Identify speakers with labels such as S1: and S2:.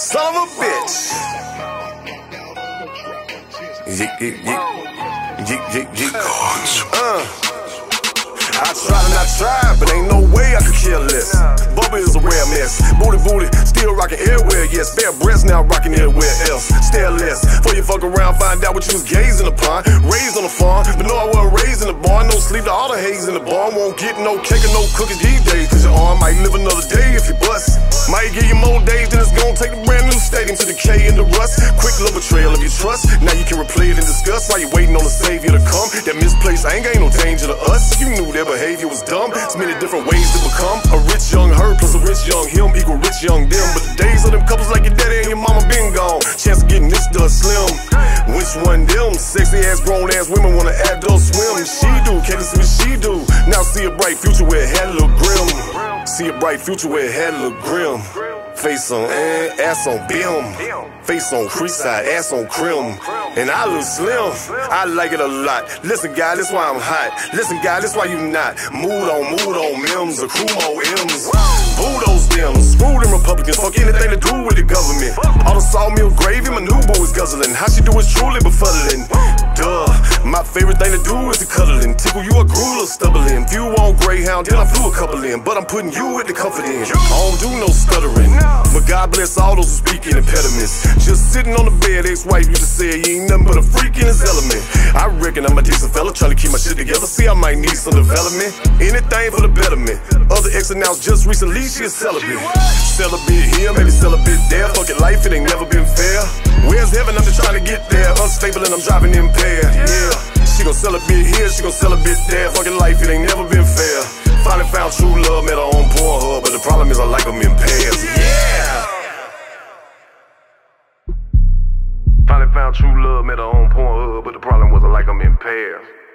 S1: Son of a bitch. Yeek, yeek, yeek. Yeek, yeek, yeek. I tried and I tried, but ain't no way I could care less. Bubba is a rare mess. Booty, booty, still rocking everywhere, yes. Bare breasts now rocking everywhere else. Stare less, before you fuck around, find out what you was gazing upon. Raised on the farm, but no, I wasn't raised in the barn. No sleep to all the haze in the barn. Won't get no cake or no cookies these days, cause your arm might live another day if you bust. Might give you more days than it's gonna take a brand new stadium to decay in the rust. Quick little betrayal of your trust. Now you can replay it and discuss while you waiting on the savior to come. That misplaced anger ain't no danger to us. You knew their behavior was dumb. It's many different ways to become a rich young her plus a rich young him equal rich young them. But the days of them couples like your daddy and your mama been gone. Chance of getting this done slim. Which one them? Sexy ass grown ass women wanna adult swim. She do, can't see what she do. Now see a bright future where it had a little grim. See a bright future where it had a little grim. Face on ass on bim. Face on Creekside, ass on Crim. And I look slim, I like it a lot. Listen, guy, that's why I'm hot. Listen, guy, that's why you not. Mood on Mims, a crew more M's. Boo those Dems, screw them Republicans. Fuck anything to do with the government. All the sawmill gravy, my new boo is guzzling. How she do is truly befuddling. Duh, my favorite thing to do is the cuddling. Tickle you a gruel or stubbling. If you want Greyhound, then I flew a couple in. But I'm putting you with the comfort in. I don't do no stuttering. But God bless all those who speak in impediments. Just sitting on the bed, ex-wife used to say he ain't nothing but a freak in his element. I reckon I'm a decent fella, trying to keep my shit together. See, I might need some development. Anything for the betterment. Other ex announced just recently she a celibate. Celibate here, maybe celibate there. Fuck it, life, it ain't never been fair. Where's heaven? I'm just trying to get there. Unstable and I'm driving impaired. Yeah, she gon' celibate here, she gon' celibate there. Fuck it, life, it ain't never been fair. Finally found true love, met her on Pornhub, but the problem is I like them in pairs. Yeah. Finally found true love, met her on Pornhub, but the problem was I like them in pairs.